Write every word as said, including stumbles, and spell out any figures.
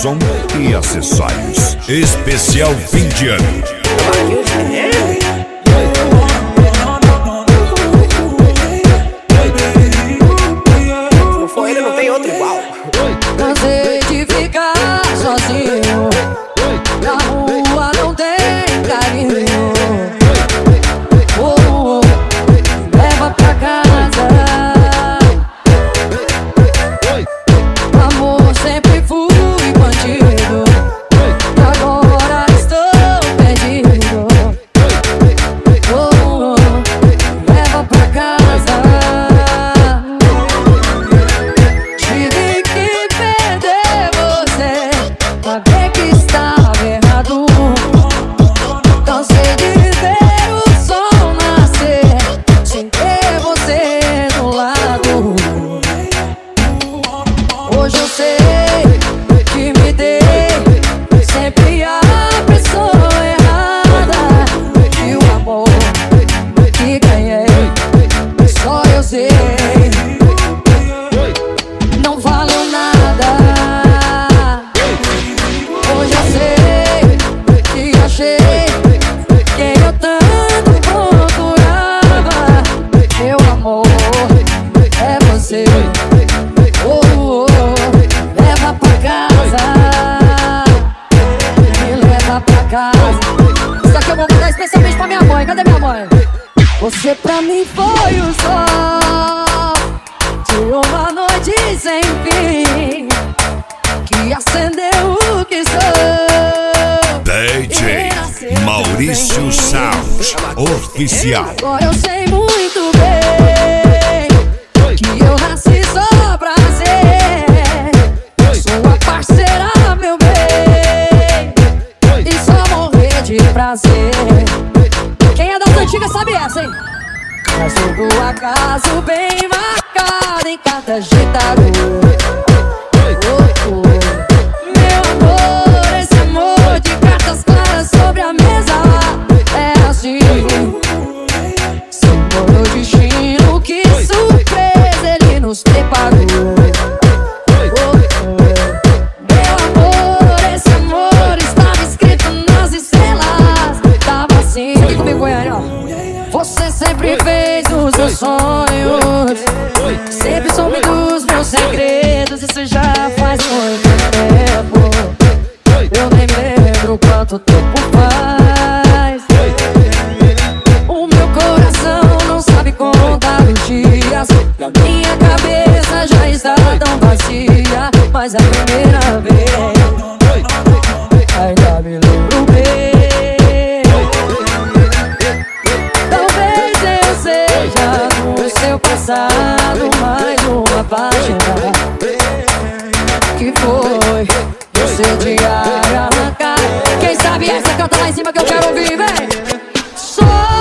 som e acessórios. Especial fim de ano. Se for ele, não tem outro igual. Cansei de ficar sozinho. Na rua não tem carinho. Oh, oh, leva pra casa. Amor, sempre fui bandido. Agora estou perdido. Oh, oh, leva pra casa. Tive que perder você pra ver que estava errado. Cansei de ver o sol nascer sem ter você do lado. Hoje eu sei que me dei sempre a pessoa errada. E o amor que ganhei só eu sei. Não falo nada. Hoje eu sei que achei quem eu tanto procurava. Meu amor é você. Oh, oh, leva pra casa. Me leva pra casa. Isso aqui eu vou mandar especialmente pra minha mãe. Cadê minha mãe? Você pra mim foi o sol de uma noite sem fim, que acendeu o que sou. D J Maurício Sound Oficial. Agora eu sei muito bem que eu nasci só pra ser sua parceira, meu bem, e só morrer de prazer. Quem é das antigas sabe essa, hein? Mas todo acaso bem marcado em cartas de tarô. Oh, oh. Meu amor, esse amor de cartas claras sobre a mesa é assim. Símbolo do destino, que surpresa ele nos preparou. Oh, oh. Meu amor, esse amor estava escrito nas estrelas. Tava assim, aqui comigo, Goiânia, ó. Você sempre fez os meus sonhos, sempre soube dos meus segredos. Isso já faz muito tempo. Eu nem me lembro quanto tempo faz. O meu coração não sabe contar os dias. Na minha cabeça já está tão vazia. Mas a primeira vez ainda me lembro bem. Talvez eu seja no seu passado mais uma página que foi você de arrancar. Quem sabe essa canta lá em cima que eu quero ouvir, vem. Só